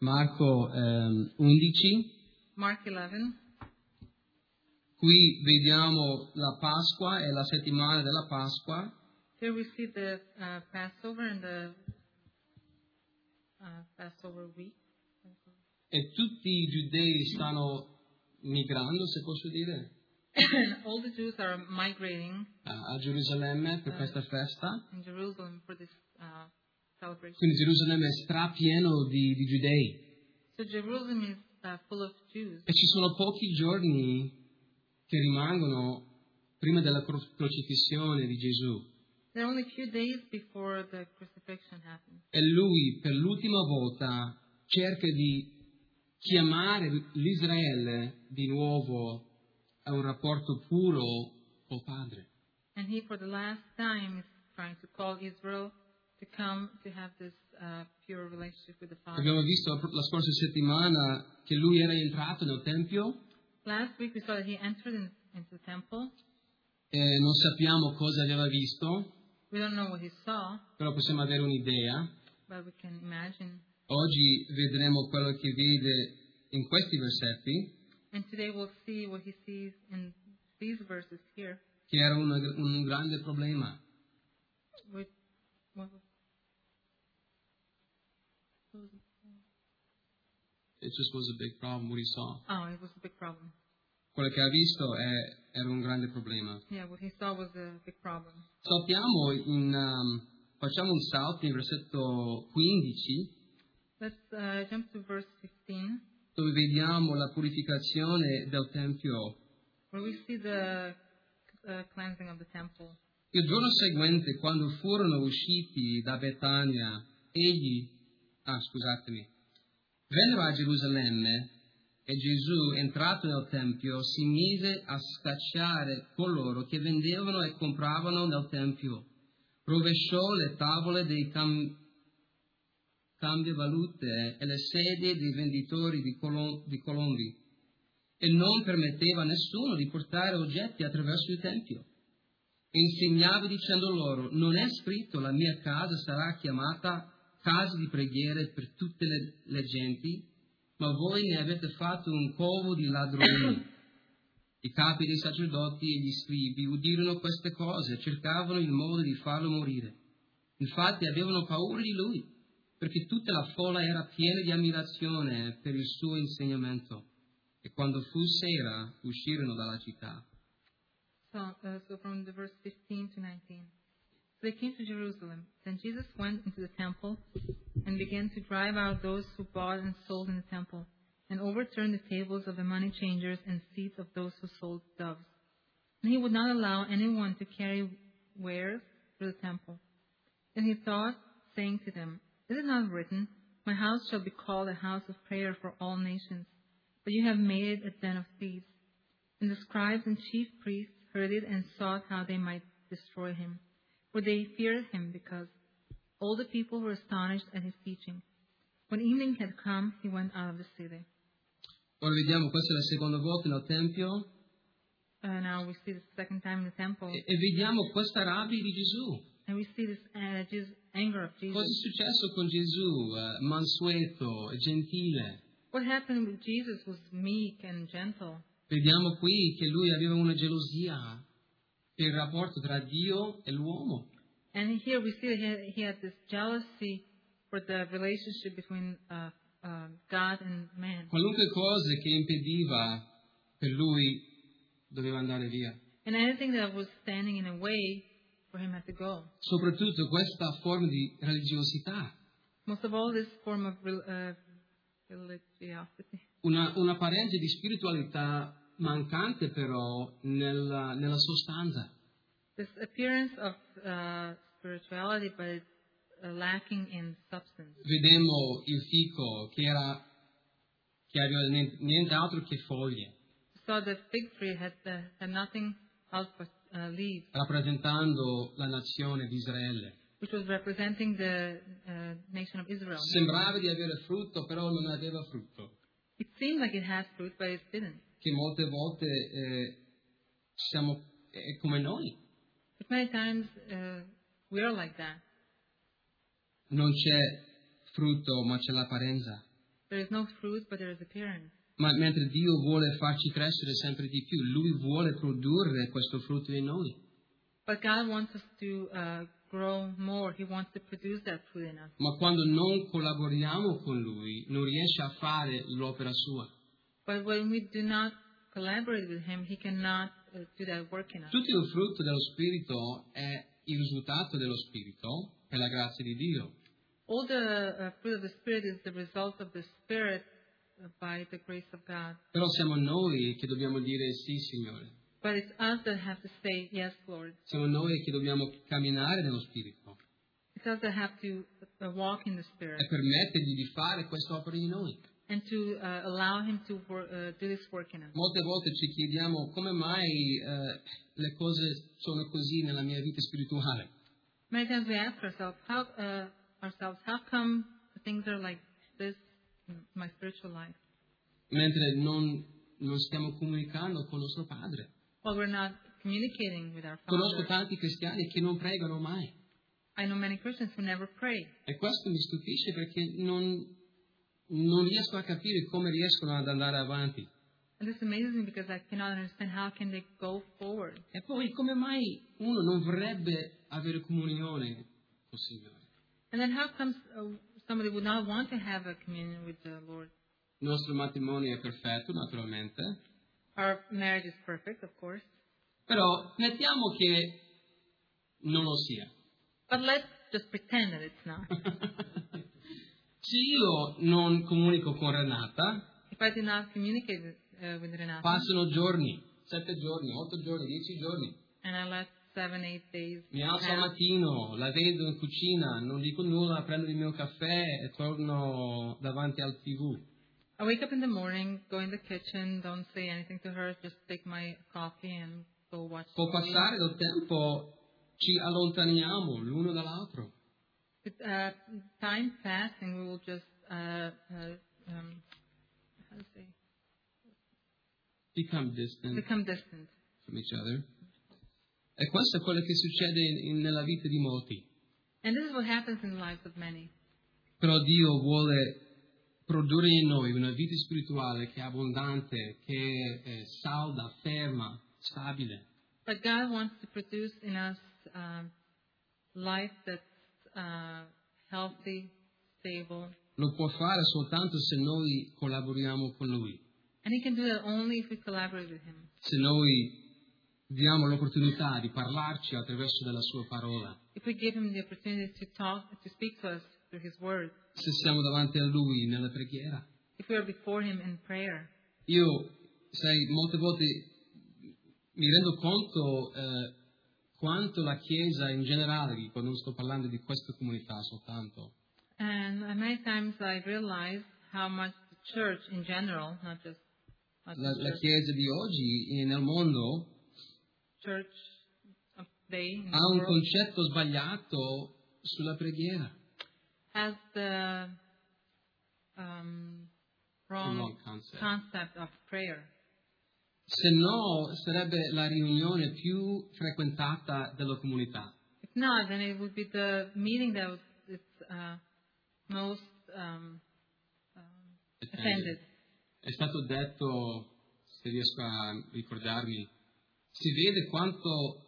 Marco 11. Mark 11. Qui vediamo la Pasqua e la settimana della Pasqua. Here we see the Passover and the Passover week. E tutti i giudei stanno migrando, se posso dire, All the Jews are migrating a Gerusalemme per questa festa. in Jerusalem for this celebration. Quindi Gerusalemme è strapieno di giudei. So Jerusalem is full of Jews. E ci sono pochi giorni che rimangono prima della crocifissione di Gesù. There are only a few days before the crucifixion happens. E lui per l'ultima volta cerca di chiamare l'Israele di nuovo a un rapporto puro col Padre. And he, for the last time, is trying to call Israel to come to have this pure relationship with the Father. Abbiamo visto la scorsa settimana che lui era entrato nel Tempio Last week we saw that he entered into the temple. e non sappiamo cosa aveva visto, We don't know what he saw, però possiamo avere un'idea. but we can imagine. Oggi vedremo quello che vede in questi versetti, And today we'll see what he sees in these verses here. che era un grande problema. What was it? It just was a big problem what he saw. Oh, it was a big problem. Quello che ha visto era un grande problema. Yeah, what he saw was a big problem. Saltiamo facciamo un salto in versetto 15, Let's jump to verse 15, dove vediamo la purificazione del Tempio. where we see the cleansing of the temple. Il giorno seguente, quando furono usciti da Betania, vennero a Gerusalemme e Gesù, entrato nel Tempio, si mise a scacciare coloro che vendevano e compravano nel Tempio. Rovesciò le tavole dei cambiavalute e le sedie dei venditori di colombi e non permetteva a nessuno di portare oggetti attraverso il Tempio. Insegnava dicendo loro: non è scritto la mia casa sarà chiamata casa di preghiere per tutte le genti, ma voi ne avete fatto un covo di ladroni. I capi dei sacerdoti e gli scribi udirono queste cose e cercavano il modo di farlo morire. Infatti avevano paura di lui, perché tutta la folla era piena di ammirazione per il suo insegnamento. E quando fu sera, uscirono dalla città. So from the verse 15 to 19. So they came to Jerusalem. Then Jesus went into the temple and began to drive out those who bought and sold in the temple, and overturned the tables of the money changers and seats of those who sold doves. And he would not allow anyone to carry wares through the temple. And he taught, saying to them, Is it not written, My house shall be called a house of prayer for all nations, but you have made it a den of thieves. And the scribes and chief priests heard it and sought how they might destroy him. For they feared him, because all the people were astonished at his teaching. When evening had come, he went out of the city. Ora vediamo, questa è la seconda volta nel Tempio, Now we see the second time in the temple, e vediamo questa rabbia di Gesù. and we see this anger of Cosa è Jesus. successo con Gesù? Mansueto, gentile. What happened with Jesus was meek and gentle. Vediamo qui che lui aveva una gelosia per il rapporto tra Dio e l'uomo. And here we see that he had this jealousy for the relationship between God and man. Qualunque cosa che impediva per lui doveva andare via. And anything that was standing in the way for him had to go. Soprattutto questa forma di religiosità, Most of all, this form of religiosity. un'apparenza di spiritualità mancante però nella sostanza. This appearance of spirituality, but it's lacking in substance. Vedemmo il fico che aveva nient'altro che foglie, So the fig tree had nothing else but leaves, rappresentando la nazione di Israele. which was representing the nation of Israel. Sembrava di avere frutto, però non aveva frutto. It seemed like it had fruit, but it didn't. Che molte volte è come noi. But many times we are like that. Non c'è frutto, ma c'è l'apparenza. There is no fruit, but there is appearance. Ma mentre Dio vuole farci crescere sempre di più, Lui vuole produrre questo frutto in noi. But God wants us to grow more. He wants to produce that fruit in us. Ma quando non collaboriamo con Lui, non riesce a fare l'opera sua. But when we do not collaborate with Him, He cannot do that work in us. Tutto il frutto dello Spirito è il risultato dello Spirito per la grazia di Dio. All the fruit of the Spirit is the result of the Spirit by the grace of God. Però siamo noi che dobbiamo dire sì, Signore. But it's us that have to say, yes, Lord. Siamo noi che dobbiamo camminare nello Spirito It's us that have to walk in the Spirit e permettergli di fare quest'opera in noi. and to allow Him to do this work in us. Molte volte ci chiediamo come mai le cose sono così nella mia vita spirituale. Many times we ask ourselves, how come things are like this in my spiritual life? Mentre non stiamo comunicando con nostro Padre. Well, we're not communicating with our Conosco Father. tanti cristiani che non pregano mai. I know many Christians who never pray. E questo mi stupisce perché non riesco a capire come riescono ad andare avanti. And this amazes me because I cannot understand how can they go forward. E poi come mai uno non vorrebbe avere comunione col Signore? And then how comes somebody would not want to have a communion with the Lord? Il nostro matrimonio è perfetto, naturalmente, Our marriage is perfect, of course. però mettiamo che non lo sia. But let's just pretend that it's not. Se io non comunico con Renata, If I do not communicate with Renata, passano giorni, 7 giorni, 8 giorni, 10 giorni. and I let 7-8 days Mi alzo al pass, mattino, la vedo in cucina, non dico nulla, prendo il mio caffè e torno davanti al TV. I wake up in the morning, go in the kitchen, don't say anything to her, just take my coffee and go watch Col TV. passare del tempo ci allontaniamo l'uno dall'altro. With time passing, we will just how to say, Become distant become distant. from each other. E questo è quello che succede nella vita di molti. And this is what happens in the lives of many. Però Dio vuole produrre in noi una vita spirituale che è abbondante, che è salda, ferma, stabile. But God wants to produce in us life that's healthy, stable, Lo può fare soltanto se noi collaboriamo con Lui, and He can do that only if we collaborate with Him. se noi diamo l'opportunità di parlarci attraverso della Sua parola, If we give Him the opportunity to talk, to speak to us through His Word, se siamo davanti a Lui nella preghiera. if we are before Him in prayer. Io, sai, molte volte mi rendo conto quanto la Chiesa in generale, dico, non sto parlando di questa comunità soltanto, And many times I realize how much the church in general, not just la church, Chiesa di oggi nel mondo church of today in the ha un world, concetto sbagliato sulla preghiera. has the wrong Wrong concept. concept of prayer. Se no, sarebbe la riunione più frequentata della comunità. If not, then it would be the meeting that is most attended. È stato detto, se riesco a ricordarmi, si vede quanto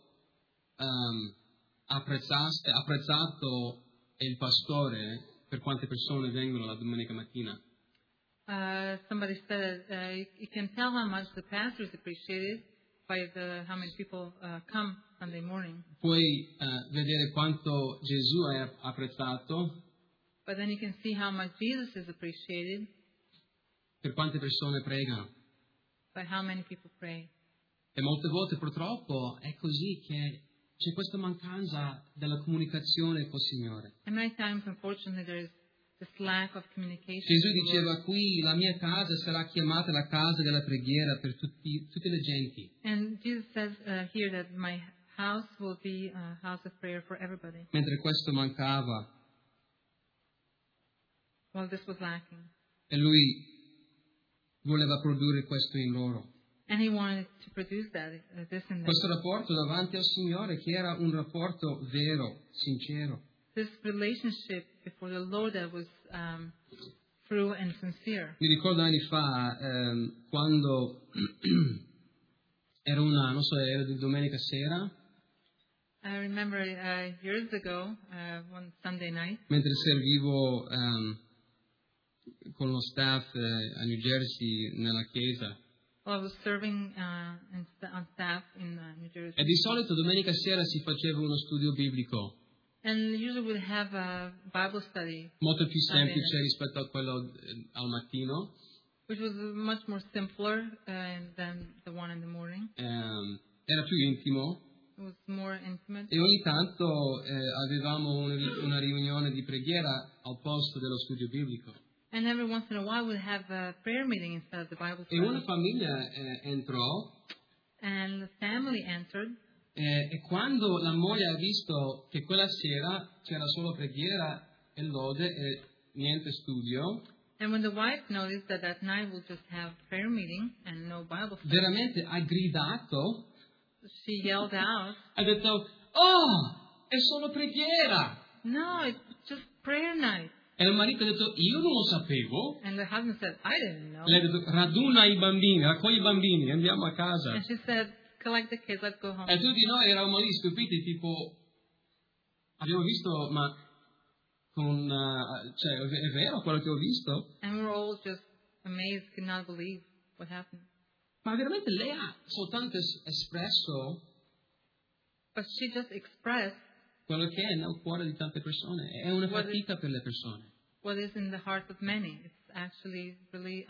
apprezzato è il pastore per quante persone vengono la domenica mattina. Somebody said you can tell how much the pastor is appreciated by how many people come Sunday morning. Puoi vedere quanto Gesù è apprezzato But then you can see how much Jesus is appreciated per quante persone pregano. by how many people pray. E molte volte purtroppo è così che c'è questa mancanza della comunicazione col Signore. And many times, unfortunately, there is this lack of communication. Gesù with the diceva Lord. qui la mia casa sarà chiamata la casa della preghiera per tutte le genti. And Jesus says here that my house will be a house of prayer for everybody. Mentre questo mancava Well, this was lacking. e Lui voleva produrre questo in loro. And He wanted to produce that, this in them. Questo rapporto davanti al Signore che era un rapporto vero, sincero. This relationship before the Lord that was true and sincere. Mi ricordo anni fa, quando era era di domenica sera, I remember years ago, one Sunday night, mentre servivo con lo staff a New Jersey nella chiesa. I was serving on staff in New Jersey. E di solito domenica sera si faceva uno studio biblico, And usually we'd have a Bible study, molto più semplice rispetto a quello al mattino. which was much more simpler than the one in the morning. Era più intimo It was more intimate. e ogni tanto avevamo una riunione di preghiera al posto dello studio biblico. And every once in a while we'd have a prayer meeting instead of the Bible E una study. famiglia entrò And the family entered. e quando la moglie ha visto che quella sera c'era solo preghiera e lode e niente studio, And when the wife noticed that night we'll just have prayer meeting and no Bible study, veramente ha gridato, she yelled out, ha detto: "Oh, è solo preghiera!" "No, it's just prayer night." E il marito ha detto: "Io non lo sapevo." And the husband said, "I didn't know." Lei ha detto: "Raduna i bambini, raccogli i bambini, andiamo a casa." And she said, "Collect the kids, let's go home." E tutti noi eravamo lì stupiti, tipo, abbiamo visto, ma cioè, è vero quello che ho visto? And we were all just amazed, could not believe what happened. Ma veramente lei ha soltanto espresso But she just expressed quello che è nel cuore di tante persone. È una fatica per le persone. what is in the heart of many. It's actually really,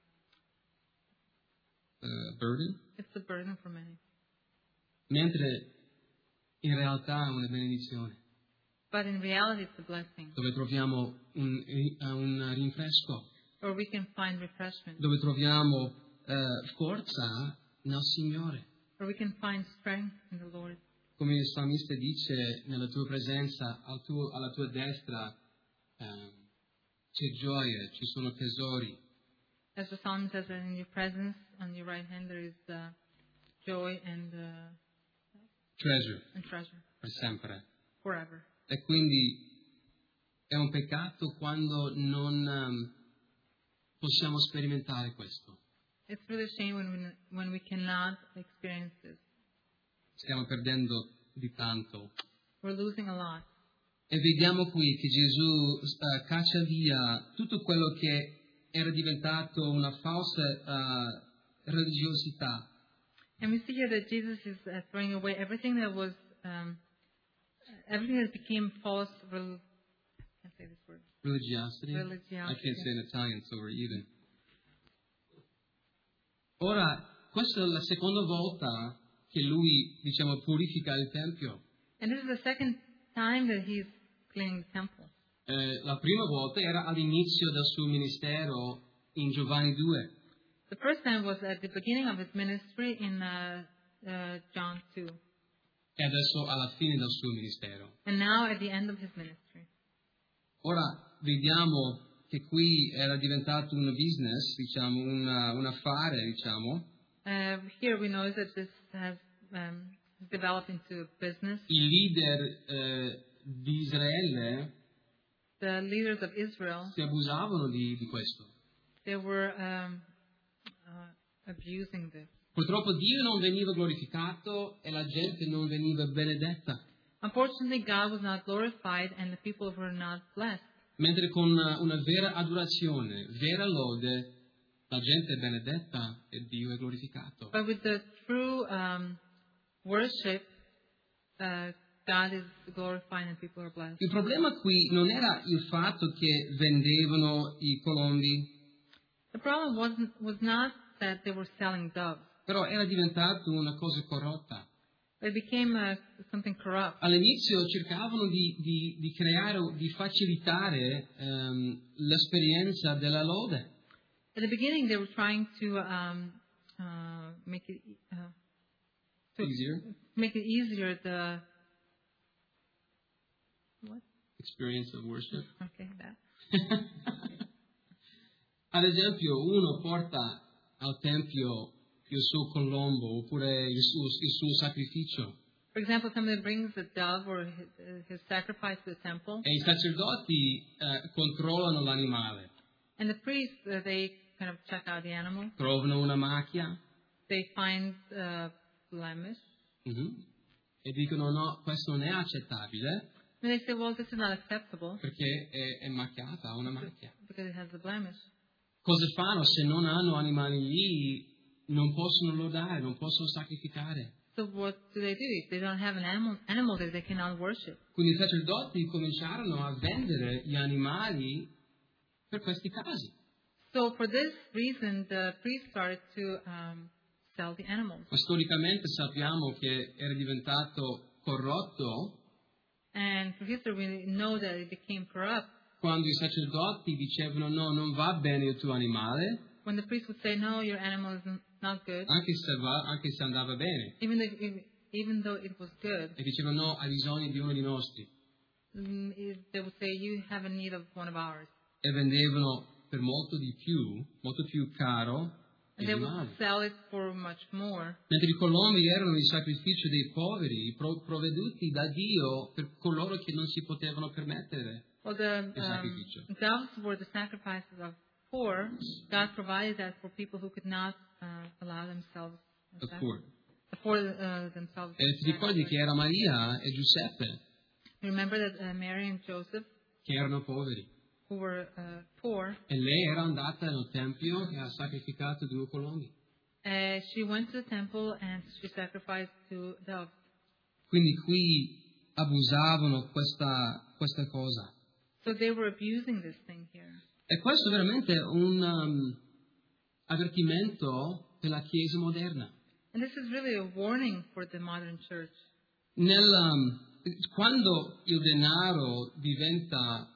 Burden. it's a burden for many. Mentre in realtà è una benedizione, But in reality, it's a blessing, dove troviamo un rinfresco, where we can find refreshment, dove troviamo forza nel Signore. where we can find strength in the Lord. Come il salmista dice, nella tua presenza, alla tua destra c'è gioia, ci sono tesori. As the psalm says that in your presence, on your right hand, there is joy and Treasure, treasure per sempre. forever. E quindi è un peccato quando non possiamo sperimentare questo. It's really a shame when we cannot experience this. Stiamo perdendo di tanto. We're losing a lot. E vediamo qui che Gesù caccia via tutto quello che era diventato una falsa religiosità. And we see here that Jesus is throwing away everything that was, everything that became false. I can't say this word. Religiosity? Religiosity. I can't say in Italian, so we're even. Ora, questa è la seconda volta che lui, diciamo, purifica il Tempio. And this is the second time that he's cleaning the temple. La prima volta era all'inizio del suo ministero in Giovanni 2. The first time was at the beginning of his ministry in John 2. E adesso alla fine del suo ministero. And now at the end of his ministry. Ora vediamo che qui era diventato un business, diciamo, un affare, diciamo. Here we know that this has developed into a business. I leader di Israele The leaders of Israel, si abusavano di questo. they were abusing this. Purtroppo Dio non veniva glorificato e la gente non veniva benedetta. Unfortunately, God was not glorified and the people were not blessed. Mentre con una vera adorazione, vera lode, la gente è benedetta e Dio è glorificato. But with the true worship, God is glorified and people are blessed. Il problema qui non era il fatto che vendevano i colombi, The problem was not that they were selling doves. però era diventato una cosa corrotta. It became something corrupt. All'inizio cercavano di creare, di facilitare l'esperienza della lode. At the beginning, they were trying to make it easier. The what? Experience of worship. Okay, that. Ad esempio, uno porta al tempio il suo colombo oppure il suo sacrificio. For example, somebody brings a dove or his sacrifice to the temple, E i sacerdoti controllano l'animale. And the priests, they kind of check out the animal. trovano una macchia They find blemish. e dicono no, questo non è accettabile And they say, well, this is not acceptable perché è macchiata, ha una macchia. because it has a blemish. Cosa fanno se non hanno animali lì? Non possono lodare, non possono sacrificare. So what do? If they don't have an animal that they cannot worship? Quindi i sacerdoti cominciarono a vendere gli animali per questi casi. So for this reason, the priests started to sell the animals. Ma storicamente sappiamo che era diventato corrotto And for history, we know that it became corrupt quando i sacerdoti dicevano no, non va bene il tuo animale, when the priest would say, no, your animal is not good, anche se andava bene. even though it was good. E dicevano no, hai bisogno di uno di nostri. They would say, you have a need of one of ours. E vendevano per molto più caro gli And they would animali. sell it for much more. Mentre i colombi erano il sacrificio dei poveri, provveduti da Dio per coloro che non si potevano permettere Well, the il sacrificio. doves were the sacrifices of poor. God provided that for people who could not allow themselves afford themselves. E ti ricordi che era Maria e Giuseppe Remember that Mary and Joseph, che erano poveri. who were poor, E lei era andata nel tempio e ha sacrificato 2 colombi. she went to the temple and she sacrificed 2 doves. Quindi qui abusavano questa cosa. So they were abusing this thing here. E questo è veramente un avvertimento per la Chiesa moderna. And this is really a warning for the modern church. Quando il denaro diventa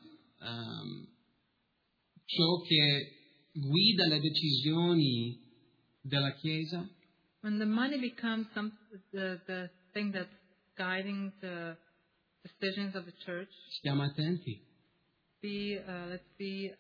ciò che guida le decisioni della Chiesa, When the money becomes the thing that's guiding the decisions of the church, stiamo attenti. let's be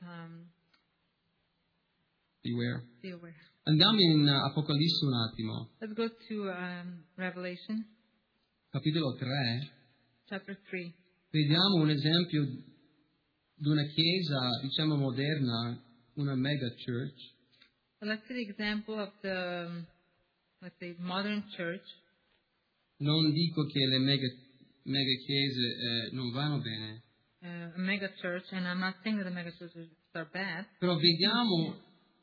Beware. aware. Andiamo in Apocalisse un attimo, Let's go to Revelation capitolo 3. chapter 3. Vediamo un esempio di una chiesa, diciamo, moderna, una mega church, So let's see the example of the, let's say, modern church. Non dico che le mega chiese non vanno bene, A mega church, and I'm not saying that the mega churches are bad, però vediamo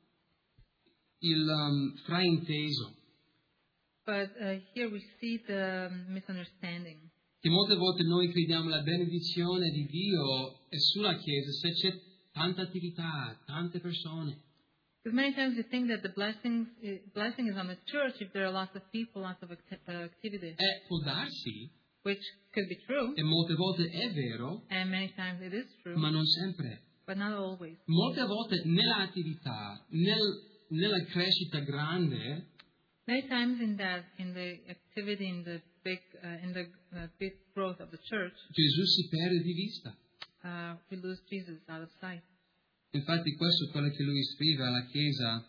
il frainteso, but here we see the misunderstanding. che molte volte noi crediamo la benedizione di Dio è sulla chiesa se c'è tanta attività, tante persone. Because many times we think that the blessing is on the church if there are lots of people, lots of activity, Può darsi, which could be true, e molte volte è vero, and many times it is true, ma non sempre. but not always. Molte volte nella attività, nella crescita grande, Many times in the activity, in the big growth of the church, Gesù si perde di vista. we lose Jesus out of sight. Infatti questo è quello che lui scrive alla chiesa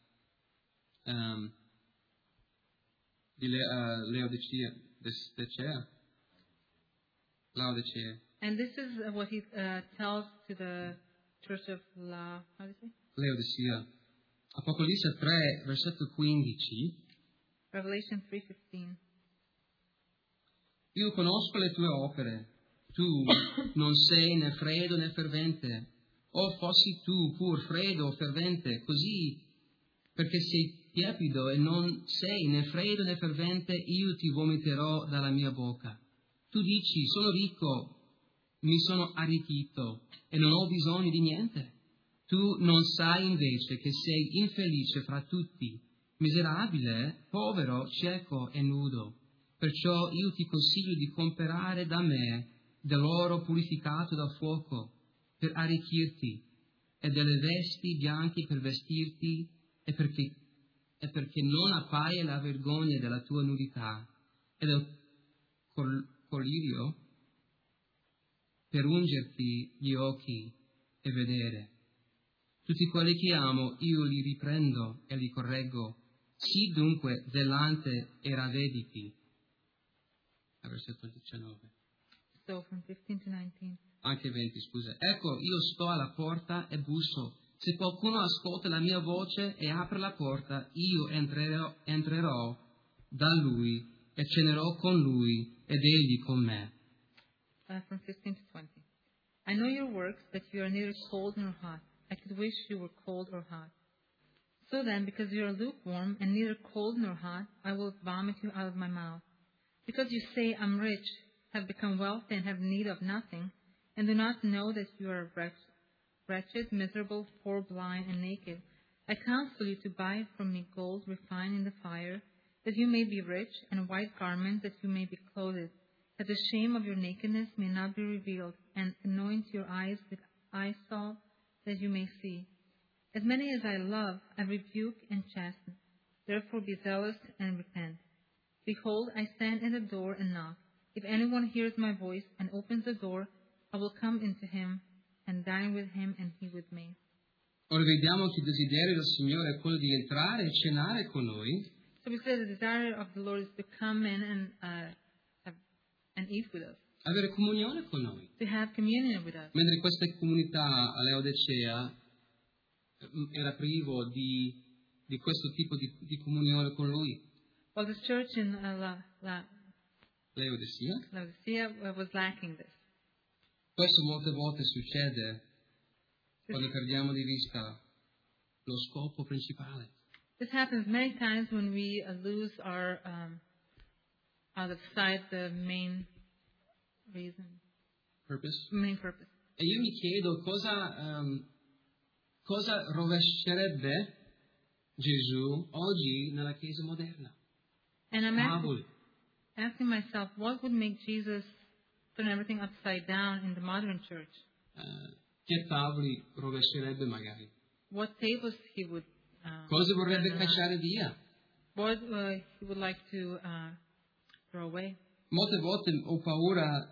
di Laodicea. And this is what he tells to the church of Laodicea. Apocalisse 3, versetto 15. Revelation 3:15. Io conosco le tue opere. Tu non sei né freddo né fervente. O fossi tu pur freddo o fervente, così perché sei tiepido e non sei né freddo né fervente, io ti vomiterò dalla mia bocca. Tu dici, sono ricco, mi sono arricchito e non ho bisogno di niente. Tu non sai invece che sei infelice fra tutti, miserabile, povero, cieco e nudo. Perciò io ti consiglio di comprare da me dell'oro purificato dal fuoco per arricchirti e delle vesti bianche per vestirti e perché non appaia la vergogna della tua nudità e del colirio per ungerti gli occhi e vedere. Tutti quelli che amo io li riprendo e li correggo. Sii dunque zelante e ravvediti. Versetto 19. So from 15 to 19. Anche 20, scusa. Ecco, io sto alla porta e busso. Se qualcuno ascolta la mia voce e apre la porta, io entrerò da lui e cenerò con lui ed egli con me. From 15 to 20. I know your works, that you are neither cold nor hot. I could wish you were cold or hot. So then, because you are lukewarm and neither cold nor hot, I will vomit you out of my mouth. Because you say, I'm rich, have become wealthy, and have need of nothing, and do not know that you are wretched, miserable, poor, blind, and naked, I counsel you to buy from me gold refined in the fire, that you may be rich, and white garments, that you may be clothed, that the shame of your nakedness may not be revealed, and anoint your eyes with eye salve, that you may see. As many as I love, I rebuke and chasten. Therefore be zealous and repent. Behold, I stand at the door and knock. If anyone hears my voice and opens the door, I will come into him and dine with him and he with me. Ora vediamo che il desiderio del Signore è quello di entrare e cenare con noi, So we say the desire of the Lord is to come in and eat with us, avere comunione con noi. to have communion with us. Mentre questa comunità a Laodicea era privo di questo tipo di comunione con Lui. While the church in Laodicea. Laodicea was lacking this. Questo molte volte succede quando perdiamo di vista lo scopo principale. This happens many times when we lose our out of sight the main reason, Purpose. main purpose. E io mi chiedo cosa rovescerebbe Gesù oggi nella Chiesa moderna. And I'm Tavoli. asking myself, what would make Jesus turn everything upside down in the modern church? Che tavoli rovescerebbe magari? What tables he would Cosa vorrebbe turn around? cacciare via? What he would like to throw away? Molte volte ho paura,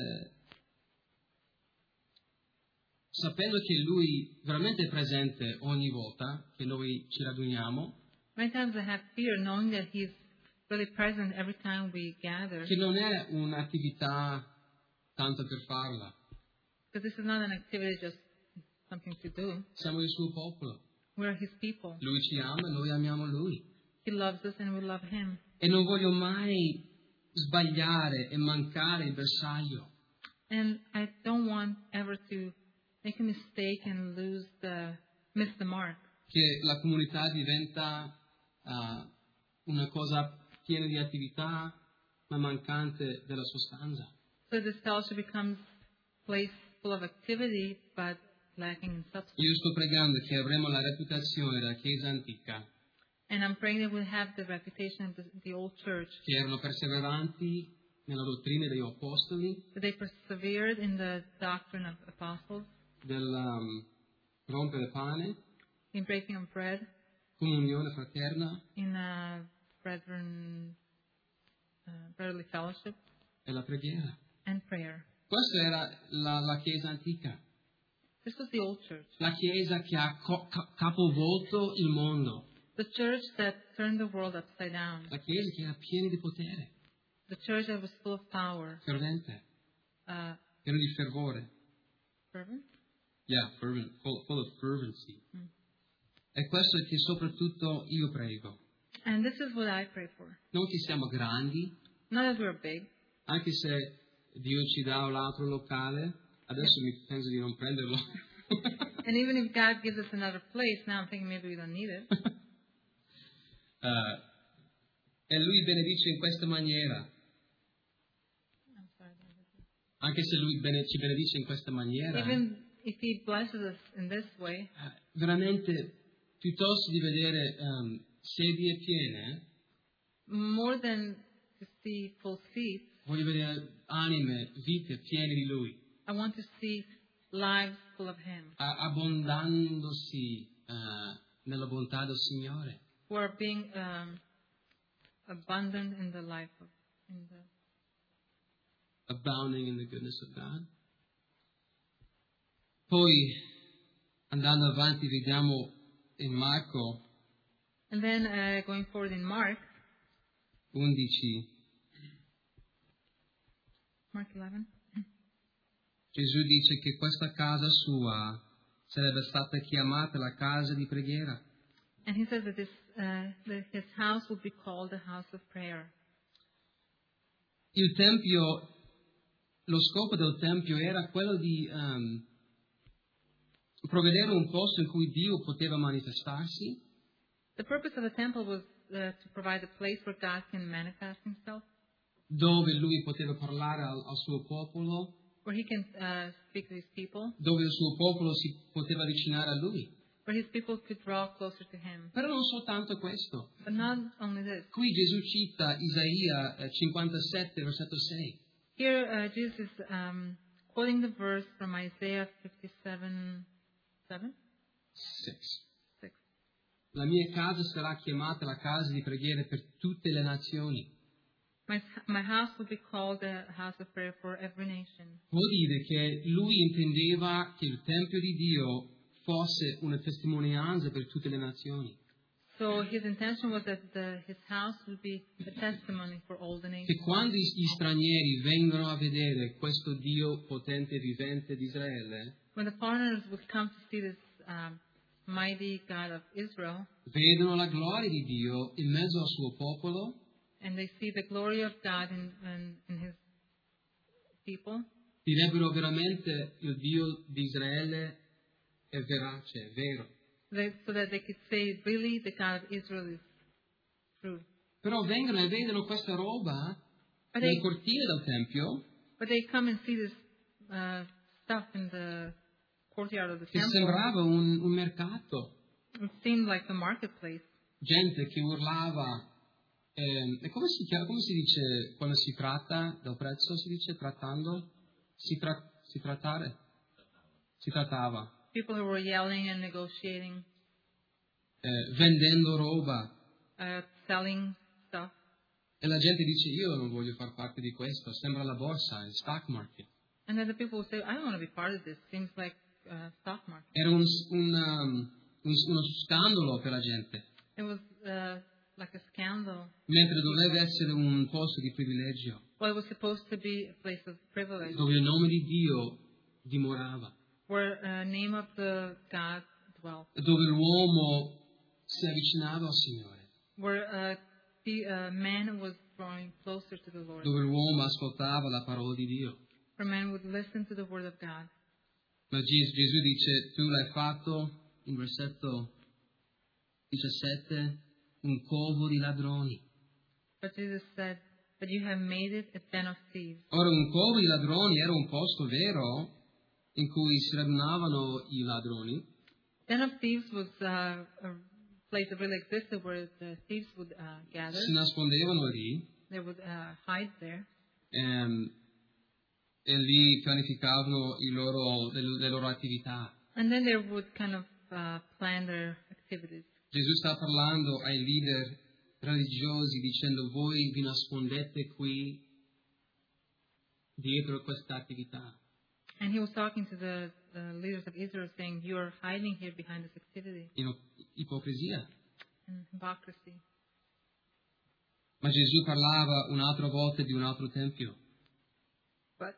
sapendo che Lui veramente è presente ogni volta che noi ci raduniamo, Many times I have fear knowing that he's really present every time we gather, che non è un'attività tanto per farla. because this is not an activity, just something to do. Siamo il suo popolo. We are his people. Lui ci ama e noi amiamo Lui. He loves us and we love him. E non voglio mai sbagliare e mancare il bersaglio. And I don't want ever to make a mistake and miss the mark. Che la comunità diventa una cosa piena di attività ma mancante della sostanza. So this fellowship becomes a place full of activity but lacking in substance. Io sto pregando che avremo la reputazione della Chiesa antica, And I'm praying that we'll have the reputation of the old church, che erano perseveranti nella dottrina degli apostoli, that they persevered in the doctrine of apostles, del rompere pane, in breaking of bread, comunione fraterna in brotherly fellowship, e la preghiera. and prayer. Questa era la Chiesa antica, This was the old church. la Chiesa che ha capovolto il mondo, The church that turned the world upside down. la Chiesa che era piena di potere, The church that was full of power. fervente, Uh, piena di fervore. fervent? Yeah, fervent, full of fervency. Mm. E questo è che soprattutto io prego. And this is what I pray for. Non che siamo grandi, Not that we're big. anche se Dio ci dà un altro locale, adesso mi penso di non prenderlo. And even if God gives us another place, now I'm thinking maybe we don't need it. E Lui benedice in questa maniera. I'm sorry. Anche se Lui ci benedice in questa maniera, Even if He blesses us in this way, veramente, piuttosto di vedere sedie piene, more than to see full seats, voglio vedere anime, vite piene di Lui, I want to see lives full of Him, abbondandosi nella bontà del Signore. who are being abundant in the life of, Abounding in the goodness of God. Poi, andando avanti, vediamo in Marco And then going forward in Mark 11, 11. Gesù dice che questa casa sua sarebbe stata chiamata la casa di preghiera. And he says that that his house would be called the house of prayer. Il tempio, lo scopo del tempio era quello di provvedere un posto in cui Dio poteva manifestarsi, The purpose of the temple was to provide a place where God can manifest himself, dove Lui poteva parlare al suo popolo, where he can speak to his people, dove il suo popolo si poteva avvicinare a Lui. where his people could draw closer to him. Però non soltanto questo. But not only this. Qui Gesù cita Isaia 57, versetto 6. Here Jesus is quoting the verse from Isaiah 57:7. 6. 6. La mia casa sarà chiamata la casa di preghiera per tutte le nazioni. My house will be called the house of prayer for every nation. Vuol dire che lui intendeva che il Tempio di Dio fosse una testimonianza per tutte le nazioni. So his intention was that his house would be a testimony for all the Che nations. quando gli stranieri vengono a vedere questo Dio potente e vivente di Israele, When the foreigners would come to see this mighty God of Israel, vedono la gloria di Dio in mezzo al suo popolo, and they see the glory of God in his people, direbbero veramente il Dio di Israele è verace, è vero. so that they could say, really, the God of Israel is true. Però vengono e vedono questa roba But nel they, cortile del Tempio but they come and see this stuff in the courtyard of the che temple. sembrava un mercato. It seemed like a marketplace. Gente che urlava. E come si dice quando si tratta del prezzo? Si dice trattando? Si trattava. People who were yelling and negotiating, Vendendo roba. selling stuff. E la gente dice, io non voglio far parte di questo, sembra la borsa, il stock market. And then the people would say, I don't want to be part of this. Seems like stock market. Era uno scandalo per la gente, It was like a scandal. mentre doveva essere un posto di privilegio, Well, it was supposed to be a place of privilege, dove il nome di Dio dimorava, where the name of the God dwelt, dove l'uomo si avvicinava al Signore, where the man was drawing closer to the Lord, dove l'uomo ascoltava la parola di Dio. where man would listen to the word of God. Ma Gesù dice, tu l'hai fatto, in versetto 17, un covo di ladroni. But Jesus said, but you have made it a den of thieves. Ora, un covo di ladroni era un posto vero in cui si radunavano i ladroni, Den of thieves was a place that really existed where the thieves would gather. si nascondevano lì, They would hide there. e lì pianificavano le loro attività. And then they would kind of plan their activities. Gesù sta parlando ai leader religiosi dicendo, voi vi nascondete qui dietro questa attività. And he was talking to the leaders of Israel saying, you are hiding here behind this activity. Ipocrisia. And hypocrisy. Ma Gesù parlava un'altra volta di un altro tempio. But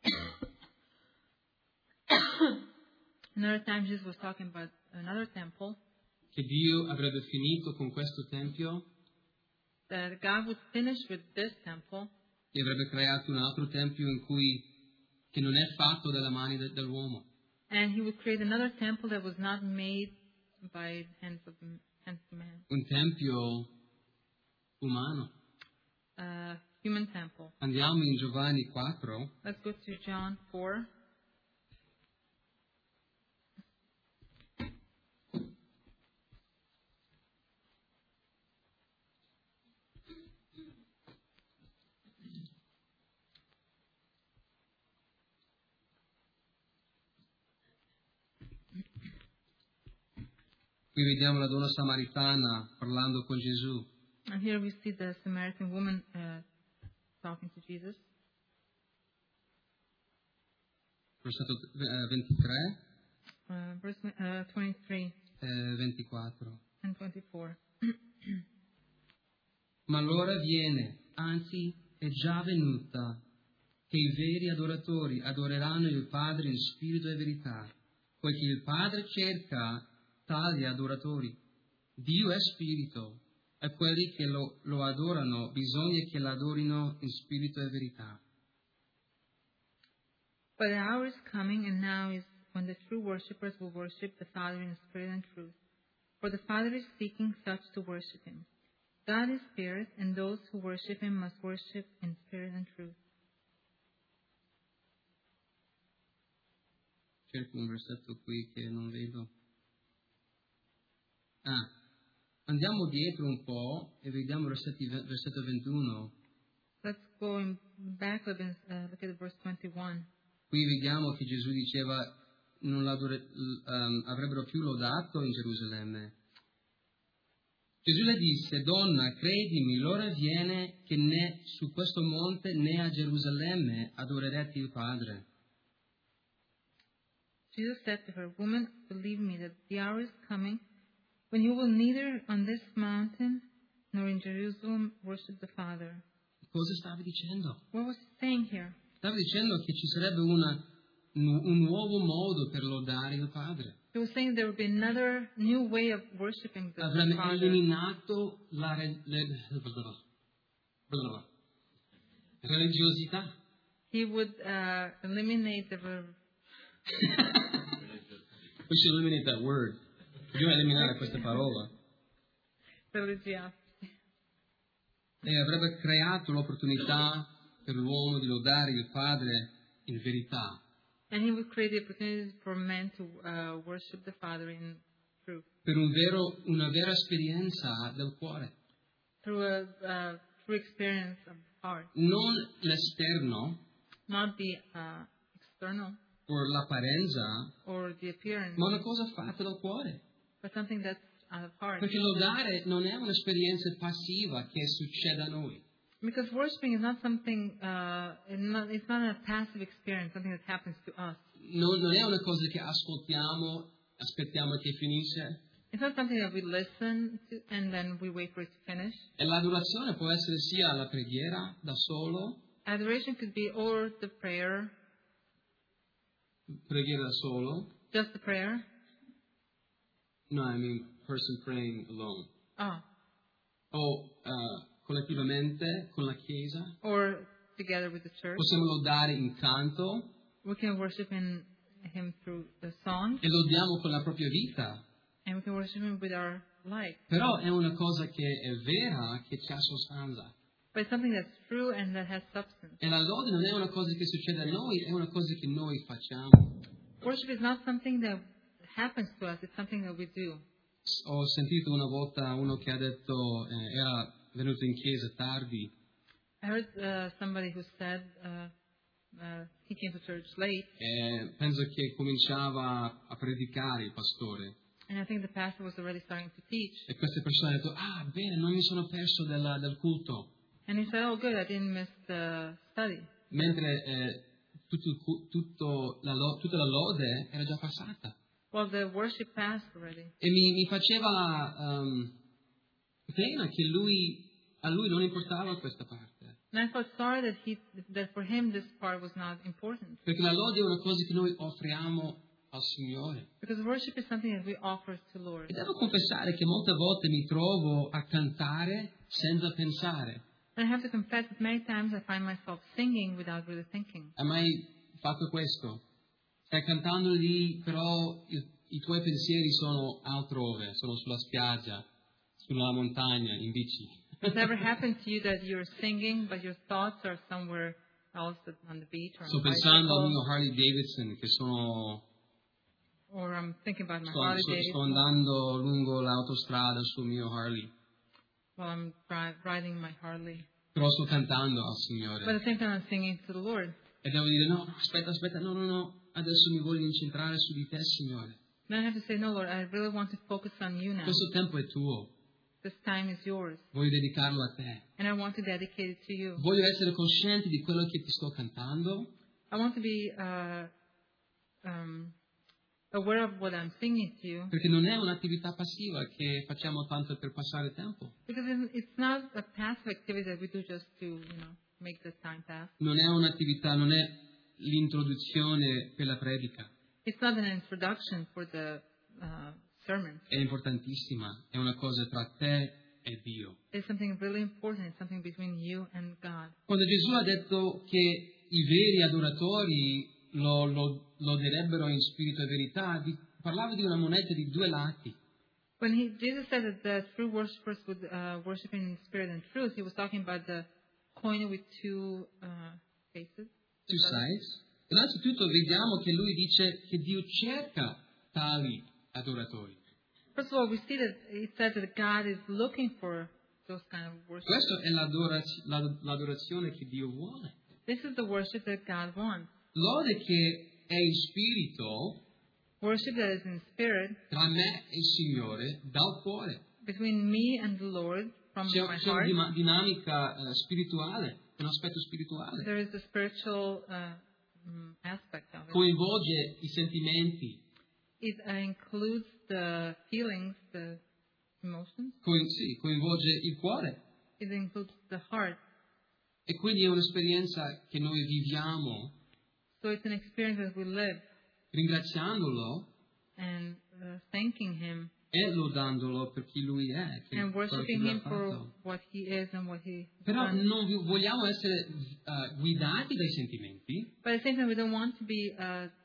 another time Jesus was talking about another temple, Che Dio avrebbe finito con questo tempio that God would finish with this temple e avrebbe creato un altro tempio che non è fatto dalle mani dell'uomo. and he would create another temple that was not made by hands of man. Un tempio umano. Human temple. Andiamo in Giovanni 4. Let's go to John 4. Qui vediamo la donna samaritana parlando con Gesù. And here we see the Samaritan woman talking to Jesus. Versetto 23 Verse 23 e 24. and 24. Ma l'ora viene, anzi è già venuta, che i veri adoratori adoreranno il Padre in spirito e verità, poiché il Padre cerca tali adoratori. Dio è spirito e quelli che lo adorano bisogna che l'adorino in spirito e verità. But the hour is coming, and now is when the true worshippers will worship the Father in spirit and truth. For the Father is seeking such to worship Him. God is spirit, and those who worship Him must worship in spirit and truth. Cerco un versetto qui che non vedo. Andiamo dietro un po' e vediamo versetto 21. Let's go back a bit, look at verse 21. Qui vediamo che Gesù diceva non avrebbero più lodato in Gerusalemme. Gesù le disse: donna, credimi, l'ora viene che né su questo monte né a Gerusalemme adorerete il Padre. Jesus said to her, Woman, believe me that the hour is coming when you will neither on this mountain nor in Jerusalem worship the Father. Cosa stavi dicendo? What was he saying here? Stava dicendo che ci sarebbe un nuovo modo per lodare il Padre. He was saying there would be another new way of worshiping the Avrebbe Father. eliminato la religiosità. He would eliminate the We should eliminate that word. Dobbiamo eliminare questa parola. religiosity. E avrebbe creato l'opportunità per l'uomo di lodare il Padre in verità. And he would create the opportunity for men to worship the Father in truth. Per una vera esperienza del cuore. Through a true experience of the heart. Non l'esterno, Not the external o l'apparenza, or the appearance, ma una cosa fatta dal cuore. but something that's out of heart. Perché lodare non è un'esperienza passiva che succede a noi. Because worshiping is not something, it's not a passive experience, something that happens to us. Non è una cosa che aspettiamo che finisce. It's not something that we listen to and then we wait for it to finish. E l'adorazione può essere sia la preghiera da solo, Adoration could be or the prayer, preghiera da solo. just the prayer. No, I mean person praying alone. Oh, O collettivamente con la Chiesa. or together with the church. Possiamo lodare in canto We can worship Him through the song, e lodiamo con la propria vita. and we can worship Him with our life. Però è una cosa che è vera, che ha sostanza. But it's something that's true and that has substance. E la lode non è una cosa che succede a noi, è una cosa che noi facciamo. Worship is not something that happens to us, it's something that we do. Ho sentito una volta uno che ha detto, era venuto in chiesa tardi, I heard somebody who said he came to church late, e penso che cominciava a predicare il pastore. and I think the pastor was already starting to teach. E queste persone hanno detto, bene, non mi sono perso del culto. And he said, oh good, I didn't miss the study. Mentre tutta la lode era già passata. Well, the worship passed already. E mi faceva pena che a lui non importava questa parte. And I felt sorry that for him this part was not important. Perché la lode è una cosa che noi offriamo al Signore. Because worship is something that we offer to Lord. E devo confessare che molte volte mi trovo a cantare senza pensare. And I have to confess that many times I find myself singing without really thinking. Hai mai fatto questo? Stai cantando lì, però i tuoi pensieri sono altrove, sono sulla spiaggia, sulla montagna, in bici. Has it ever happened to you that you're singing, but your thoughts are somewhere else on the beach or on Sto the pensando al bicycle? mio Harley Davidson, che Or I'm thinking about my sto holidays andando lungo l'autostrada sul mio Harley, while I'm riding my Harley. però sto cantando al But Signore. at the same time I'm singing to the Lord. E devo dire, no, aspetta, no, adesso mi voglio incentrare su di te, Signore. Then I have to say, no Lord, I really want to focus on you now. Questo tempo è tuo, This time is yours. voglio dedicarlo a te. And I want to dedicate it to you. Voglio essere cosciente di quello che ti sto cantando, I want to be aware of what I'm singing to you. perché non è un'attività passiva che facciamo tanto per passare tempo. Because it's not a passive activity that we do just to, make the time pass. Non è un'attività, non è l'introduzione per la predica. It's not an introduction for the sermon. È importantissima, è una cosa tra te e Dio. It's something really important. It's something between you and God. Quando Gesù ha detto che i veri adoratori lo loderebbero in spirito e verità, parlava di una moneta di due lati. When Jesus said that the true worshippers would worship in spirit and truth, he was talking about the coin with two faces. Two sides. Innanzitutto vediamo che lui dice che Dio cerca tali adoratori. First of all, we see that it says that God is looking for those kind of worship. Questa è l'adorazione che Dio vuole. This is the worship that God wants. Lode che è in spirito, Worship that is in spirit, tra me e il Signore, dal cuore. between me and the Lord, from C'è my heart. una dinamica spirituale, un aspetto spirituale. There is a spiritual aspect of it. Coinvolge i sentimenti, It includes the feelings, the emotions. coinvolge il cuore. It includes the heart. E quindi è un'esperienza che noi viviamo So it's an experience that we live ringraziandolo and thanking Him e lodandolo per chi Lui è, and quello che worshiping Lui ha Him for fatto. what He is and what He has Però done. non vogliamo essere guidati dai sentimenti, But at the same time, we don't want to be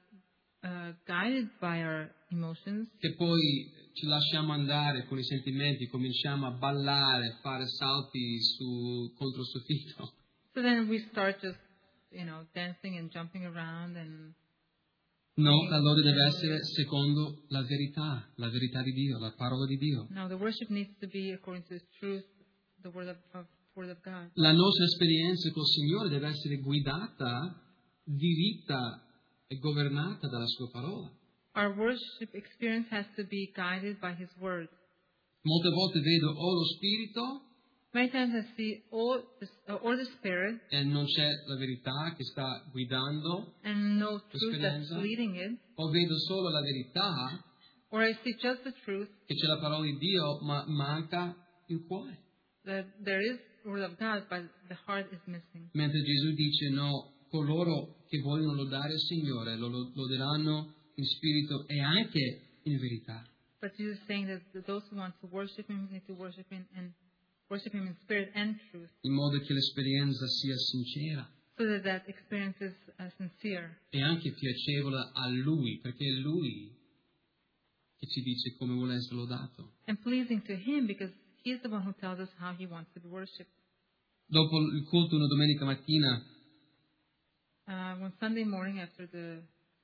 guided by our emotions, che poi ci lasciamo andare con i sentimenti, cominciamo a ballare, fare salti contro il soffitto. so then we start just, dancing and jumping around and No, la lode deve essere secondo la verità di Dio, la parola di Dio. no, the worship needs to be according to the truth, the word of God. La nostra esperienza col Signore deve essere guidata, diritta e governata dalla Sua parola. Our worship experience has to be guided by His word. Molte volte vedo o lo Spirito Many times I see or the Spirit e non c'è la verità che sta guidando, and no truth that's L'esperienza. leading it, o vedo solo la verità, or I see just the truth che c'è la parola di Dio, ma manca il cuore. that there is the word of God, but the heart is missing. Mentre Gesù dice no, coloro che vogliono lodare il Signore lo loderanno in spirito e anche in verità. But Jesus is saying that those who want to worship Him need to worship Him in spirit and truth, In modo che l'esperienza sia sincera so that experience is sincere e anche piacevole a Lui, perché è Lui che ci dice come vuole essere lodato. and pleasing to Him, because He is the one who tells us how He wants to be worshipped. Dopo il culto una domenica mattina One Sunday morning after the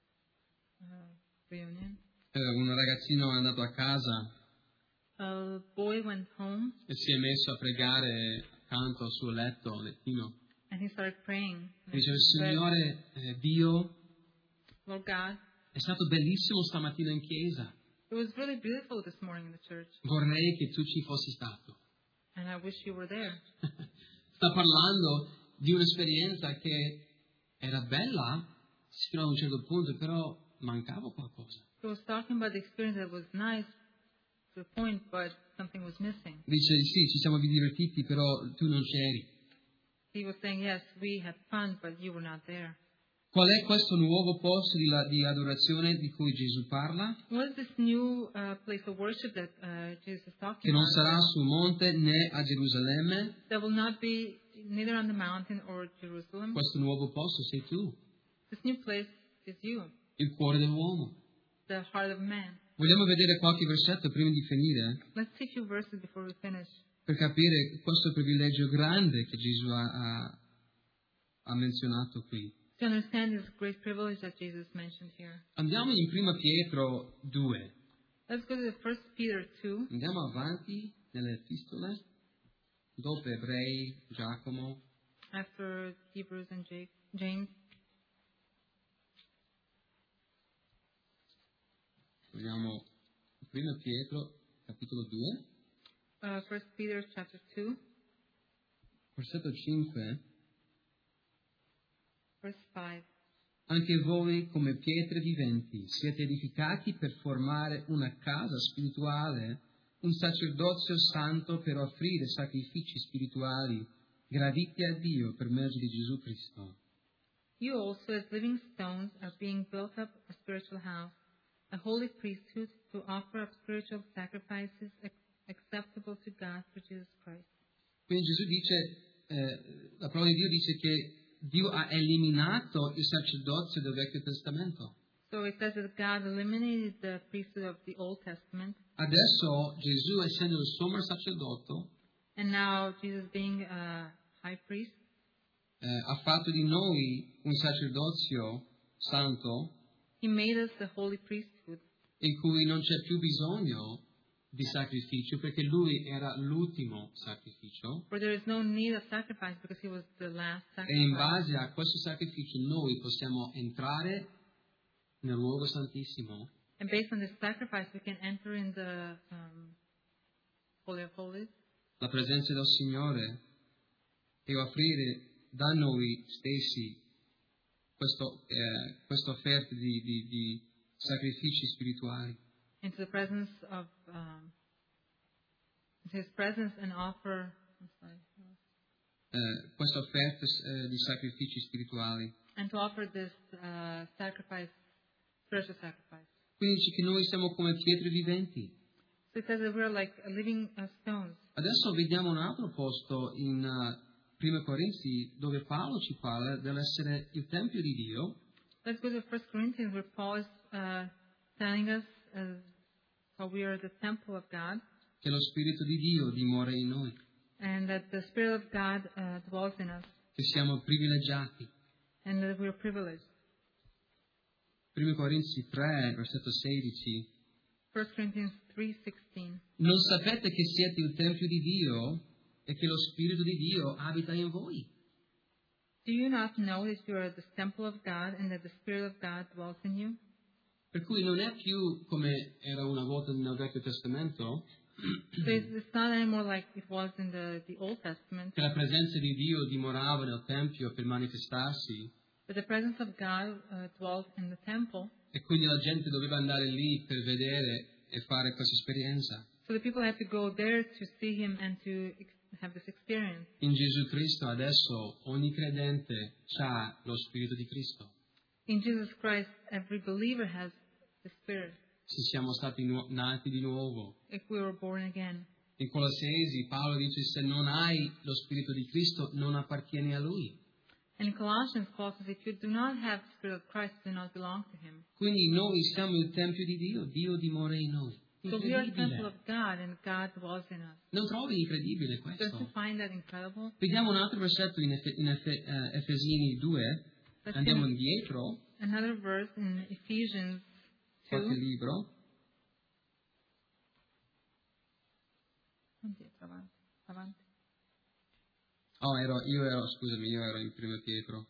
reunion, un ragazzino è andato a casa a boy went home e si è messo a pregare accanto al suo lettino. and he started praying. E diceva, Signore Dio, Lord God, è stato bellissimo stamattina in chiesa. it was really beautiful this morning in the church, Vorrei che tu ci fossi stato. and I wish you were there. Sta parlando di un'esperienza che era bella fino ad un certo punto, però mancava qualcosa. He was talking about the experience that was nice to a point, but something was missing. Dice, sì, ci siamo divertiti, però tu non c'eri. He was saying, yes, we had fun, but you were not there. Qual è questo nuovo posto di adorazione di cui Gesù parla? What is this new place of worship that Jesus is talking Che non about? sarà sul monte né a Gerusalemme. That will not be neither on the mountain or Jerusalem. Questo nuovo posto sei tu, This new place is you, il cuore dell'uomo. the heart of man. Vogliamo vedere qualche versetto prima di finire Let's see a few verses before we finish, per capire questo privilegio grande che Gesù ha menzionato qui. to understand this great privilege that Jesus mentioned here. Andiamo in 1 Pietro 2. Let's go to the 1 Peter 2. Andiamo avanti nelle epistole, dopo Ebrei, Giacomo. After Hebrews and James. Vogliamo 1 Pietro, capitolo 2, 1 Peter chapter 2, versetto 5. verse 5. Anche voi, come pietre viventi, siete edificati per formare una casa spirituale, un sacerdozio santo per offrire sacrifici spirituali graditi a Dio per mezzo di Gesù Cristo. You also, as living stones, are being built up a spiritual house, a holy priesthood, to offer up spiritual sacrifices acceptable to God through Jesus Christ. Quindi Gesù dice, la parola di Dio dice che Dio ha eliminato il sacerdozio del Vecchio Testamento. So it says that God eliminated the priesthood of the Old Testament, Adesso Gesù, essendo il sommo sacerdote, and now Jesus being a high priest, ha fatto di noi un sacerdozio santo He made us a holy priesthood, in cui non c'è più bisogno di sacrificio perché Lui era l'ultimo sacrificio where there is no need of sacrifice because He was the last e in sacrifice. base a questo sacrificio noi possiamo entrare nel luogo santissimo And based on this sacrifice, we can enter in the Holy of Holies, la presenza del Signore e offrire da noi stessi questa offerta di sacrifici spirituali. into the presence of into His presence and offer. I'm sorry. Questa offerta di sacrifici spirituali. And to offer this sacrifice, spiritual sacrifice. Quindi dice che noi siamo come pietre viventi. So it says that we're like living stones. Adesso vediamo un altro posto in 1 Corinzi dove Paolo ci parla dell'essere il Tempio di Dio. Let's go to 1 Corinthians where Paul is telling us how we are the temple of God Che lo Spirito di Dio dimora in noi. and that the Spirit of God dwells in us Che siamo privilegiati. and that we are privileged. 1 Corinzi 3, versetto 16. 1 Corinthians 3:16. Non sapete che siete il Tempio di Dio e che lo Spirito di Dio abita in voi? Do you not know that you are the temple of God and that the Spirit of God dwells in you? Per cui non è più come era una volta nel Vecchio Testamento, So it's not anymore like it was in the Old Testament, che la presenza di Dio dimorava nel Tempio per manifestarsi but the presence of God dwelt in the temple. e quindi la gente doveva andare lì per vedere e fare questa esperienza. So the people had to go there to see Him and to have this experience. In Gesù Cristo adesso ogni credente ha lo Spirito di Cristo. In Jesus Christ, every believer has the Spirit, Se siamo stati nati di nuovo. if we were born again. In Colossesi Paolo dice se non hai lo Spirito di Cristo non appartieni a Lui. And in Colossians, Paul says, if you do not have the Spirit of Christ, you do not belong to Him. Quindi noi siamo il Tempio di Dio, Dio dimora in noi. So we are the temple Incredibile. of God and God dwells in us. Non trovi incredibile Don't you questo? find that incredible? Vediamo un altro versetto in Efesini 2, Let's andiamo see indietro, another verse in Ephesians qualche 2. libro. Indietro, avanti. Oh, io ero in Primo Pietro.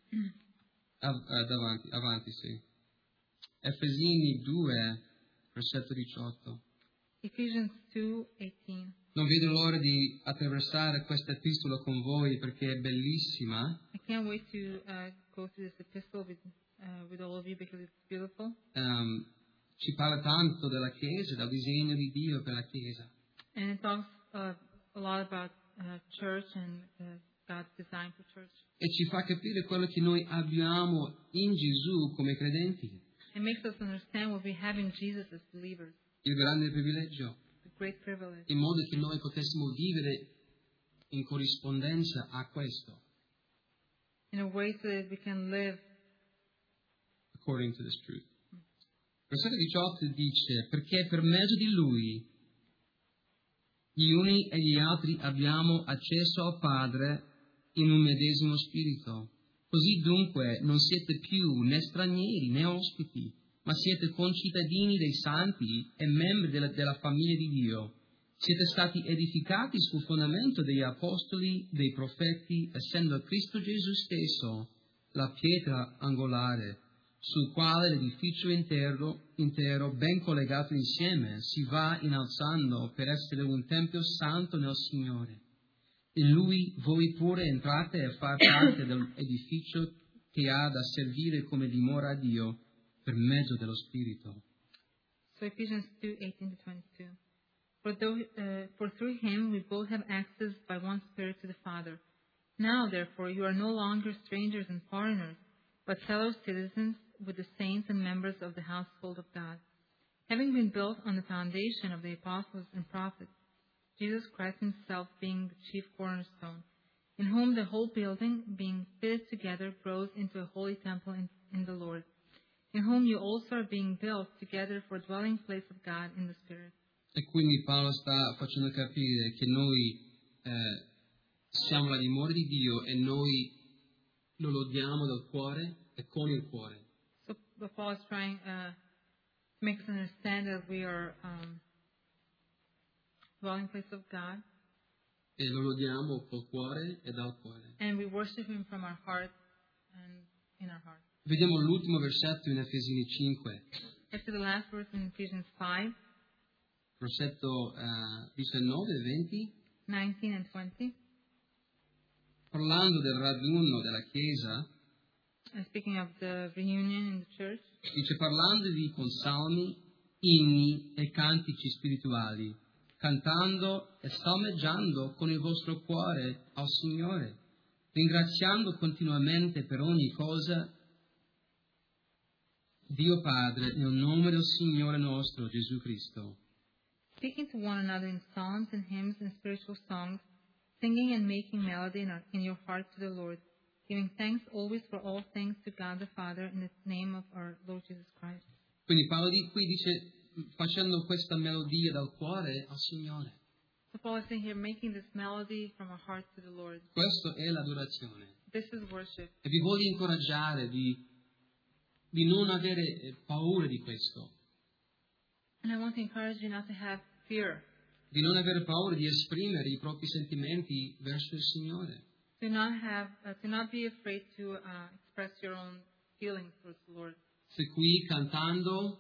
Avanti, sì. Efesini 2, versetto 18. Ephesians 2:18. Non vedo l'ora di attraversare questa epistola con voi perché è bellissima. I can't wait to go through this epistle with all of you because it's beautiful. Ci parla tanto della Chiesa, del disegno di Dio per la Chiesa. And it talks a lot about church and God's design for church. E ci fa capire quello che noi abbiamo in Gesù come credenti. It makes us understand what we have in Jesus as believers, Il grande privilegio, the great privilege, in modo che noi potessimo vivere in corrispondenza a questo, in a way so that we can live. according to this truth. Versetto 18 dice, perché per mezzo di Lui gli uni e gli altri abbiamo accesso al Padre in un medesimo spirito. Così dunque non siete più né stranieri né ospiti, ma siete concittadini dei santi e membri della famiglia di Dio. Siete stati edificati sul fondamento degli apostoli, dei profeti, essendo Cristo Gesù stesso la pietra angolare, sul quale l'edificio intero, ben collegato insieme, si va innalzando per essere un tempio santo nel Signore. In Lui voi pure entrate a far parte dell'edificio che ha da servire come dimora a Dio per mezzo dello Spirito. So Ephesians 2:18-22. For through Him we both have access by one Spirit to the Father. Now, therefore, you are no longer strangers and foreigners, but fellow citizens with the saints and members of the household of God, having been built on the foundation of the apostles and prophets, Jesus Christ himself being the chief cornerstone, in whom the whole building, being fitted together, grows into a holy temple in the Lord, in whom you also are being built together for a dwelling place of God in the Spirit. E quindi Paolo sta facendo capire che noi siamo la dimora di Dio e noi lo lodiamo dal cuore e con il cuore. So Paul is trying to make us understand that we are dwelling place of God, E lo lodiamo col cuore e dal cuore. and we worship Him from our heart and in our heart. Vediamo l'ultimo versetto in Efesini 5, After the last verse in Ephesians 5, versetto 19 e 20. 19 and 20, Parlando del raduno della Chiesa, speaking of the reunion in the church, dice parlandovi con salmi, inni e cantici spirituali, cantando e salmeggiando con il vostro cuore al Signore, ringraziando continuamente per ogni cosa Dio Padre nel nome del Signore nostro Gesù Cristo. speaking to one another in psalms and hymns and spiritual songs, singing and making melody in your heart to the Lord, giving thanks always for all things to God the Father in the name of our Lord Jesus Christ. Quindi Paolo qui dice facendo questa melodia dal cuore al Signore. So Paul is saying here, making this melody from our heart to the Lord. Questo è l'adorazione. This is worship. E vi voglio incoraggiare di non avere paura di questo, And I want to encourage you not to have fear. di non avere paura di esprimere i propri sentimenti verso il Signore. To not be afraid to express your own feelings towards the Lord. Se qui cantando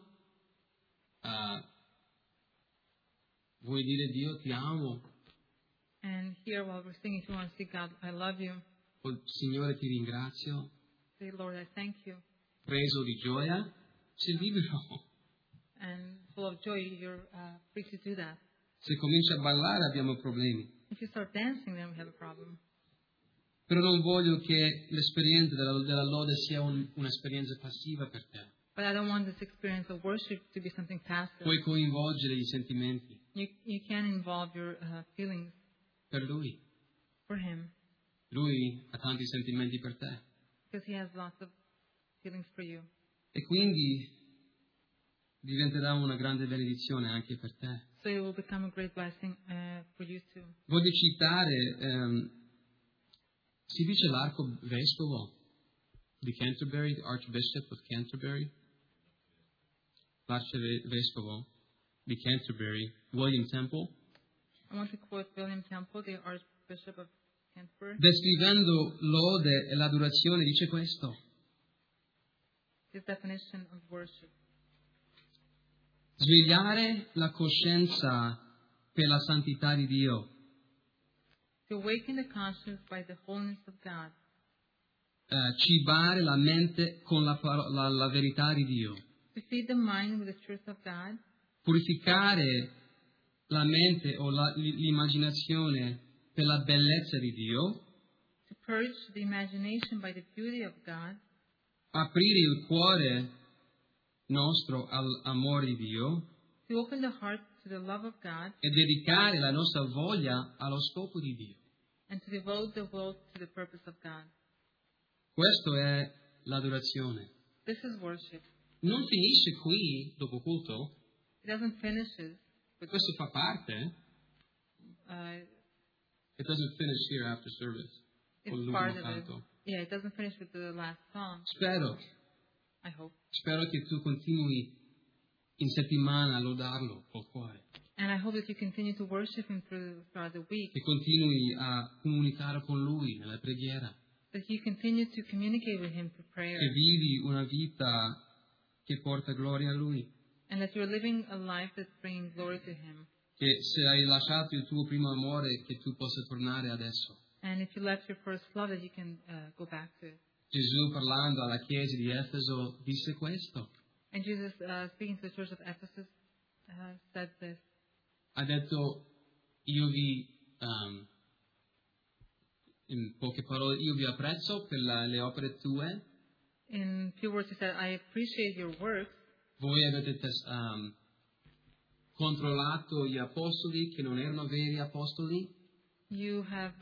vuoi dire Dio ti amo, And here while we're singing, if you want to say, God, I love you, o Signore ti ringrazio, say, Lord, I thank you. preso di gioia, sei libero. And full of joy, you're free to do that. Se cominci a ballare abbiamo problemi. If you start dancing, then we have a problem. Però non voglio che l'esperienza della lode sia un'esperienza passiva per te. But I don't want this experience of worship to be something passive. Puoi coinvolgere i sentimenti You can involve your feelings per Lui. for Him, Lui ha tanti sentimenti per te. because He has lots of feelings for you. E quindi diventerà una grande benedizione anche per te. So it will become a great blessing for you too. Voglio citare, si dice l'arcivescovo di Canterbury, the Archbishop of Canterbury, l'arcivescovo di Canterbury, William Temple, I want to quote William Temple, the Archbishop of Canterbury. descrivendo l'ode e l'adorazione, dice questo: His definition of worship. svegliare la coscienza per la santità di Dio, To awaken the conscience by the holiness of God. cibare la mente con la verità di Dio, To feed the mind with the truth of God. purificare la mente o l'immaginazione per la bellezza di Dio, To purge the imagination by the beauty of God. aprire il cuore nostro all'amore di Dio To open the heart to the love of God. e dedicare la nostra voglia allo scopo di Dio. And to devote the will to the purpose of God. Questo è l'adorazione. This is worship. Non finisce qui dopo culto, It doesn't finish it. questo fa parte. It doesn't finish here after service. It's Con part l'ultimo of it. canto. Yeah, it doesn't finish with the last song, Spero che tu continui in settimana a lodarlo col cuore, and I hope that you continue to worship Him throughout the week, che continui a comunicare con Lui nella preghiera, that you continue to communicate with Him through prayer, che vivi una vita che porta gloria a Lui, and that you're living a life that's bringing glory to Him. che se hai lasciato il tuo primo amore che tu possa tornare adesso. And if you left your first love, that you can go back to it. Gesù parlando alla chiesa di Efeso disse questo. And Jesus, speaking to the church of Ephesus, said this. Ha detto, io vi, in poche parole, io vi apprezzo per le opere tue, In few words, he said, I appreciate your works. Voi avete controllato gli apostoli che non erano veri apostoli? You have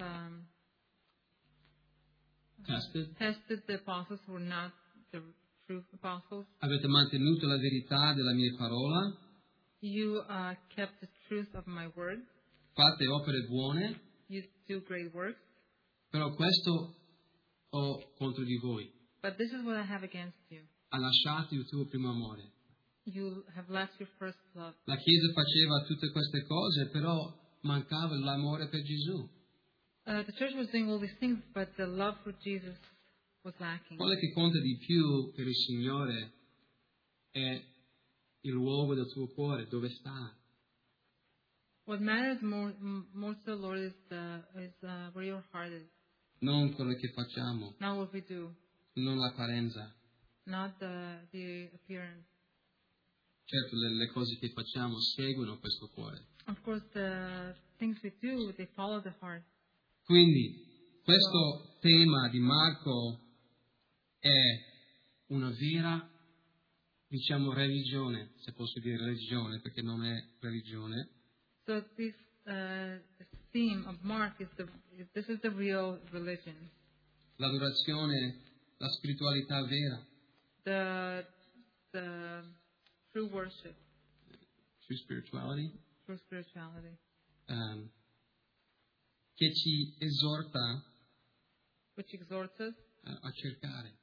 tested the apostles who were not the true apostles. Avete mantenuto la verità della mia parola? You kept the truth of my word. Fate opere buone? You do great works. Però questo ho contro di voi. But this is what I have against you. Ha lasciato il tuo primo amore. You have left your first love. La Chiesa faceva tutte queste cose, però mancava l'amore per Gesù. The church was doing all these things, but the love for Jesus was lacking. Quello che conta di più per il Signore è il luogo del tuo cuore, dove sta. What matters more to the Lord is where your heart is. Non quello che facciamo, Not what we do, non l'apparenza. not the appearance. Certo, le cose che facciamo seguono questo cuore. Of course, the things we do, they follow the heart. Quindi, questo tema di Marco è una vera, diciamo, religione, se posso dire religione, perché non è religione. So this theme of Mark this is the real religion. L'adorazione, la spiritualità vera. The true worship. True spirituality. True spirituality. Che ci esorta Which exhorts us a cercare.